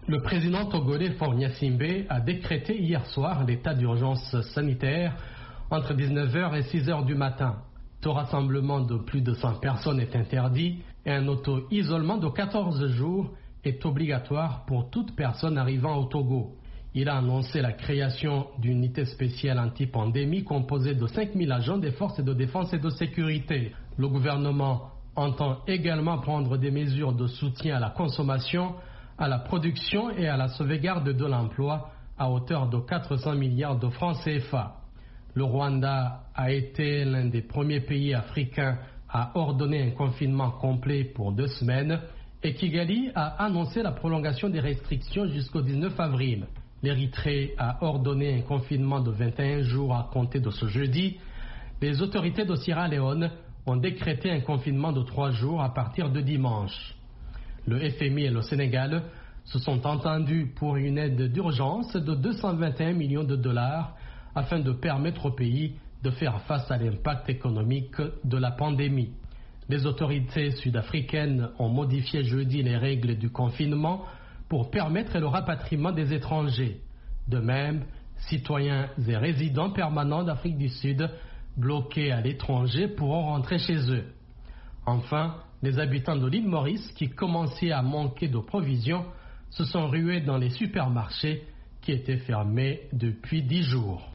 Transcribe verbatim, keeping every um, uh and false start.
Le président togolais Faure Gnassingbé a décrété hier soir l'état d'urgence sanitaire entre dix-neuf heures et six heures du matin. Tout rassemblement de plus de cent personnes est interdit et un auto-isolement de quatorze jours est obligatoire pour toute personne arrivant au Togo. Il a annoncé la création d'une unité spéciale anti-pandémie composée de cinq mille agents des forces de défense et de sécurité. Le gouvernement entend également prendre des mesures de soutien à la consommation, à la production et à la sauvegarde de l'emploi à hauteur de quatre cents milliards de francs C F A. Le Rwanda a été l'un des premiers pays africains à ordonner un confinement complet pour deux semaines et Kigali a annoncé la prolongation des restrictions jusqu'au dix-neuf avril. L'Érythrée a ordonné un confinement de vingt et un jours à compter de ce jeudi. Les autorités de Sierra Leone ont décrété un confinement de trois jours à partir de dimanche. Le F M I et le Sénégal se sont entendus pour une aide d'urgence de deux cent vingt et un millions de dollars afin de permettre au pays de faire face à l'impact économique de la pandémie. Les autorités sud-africaines ont modifié jeudi les règles du confinement pour permettre le rapatriement des étrangers. De même, citoyens et résidents permanents d'Afrique du Sud bloqués à l'étranger pourront rentrer chez eux. Enfin, les habitants de l'île Maurice qui commençaient à manquer de provisions se sont rués dans les supermarchés qui étaient fermés depuis dix jours.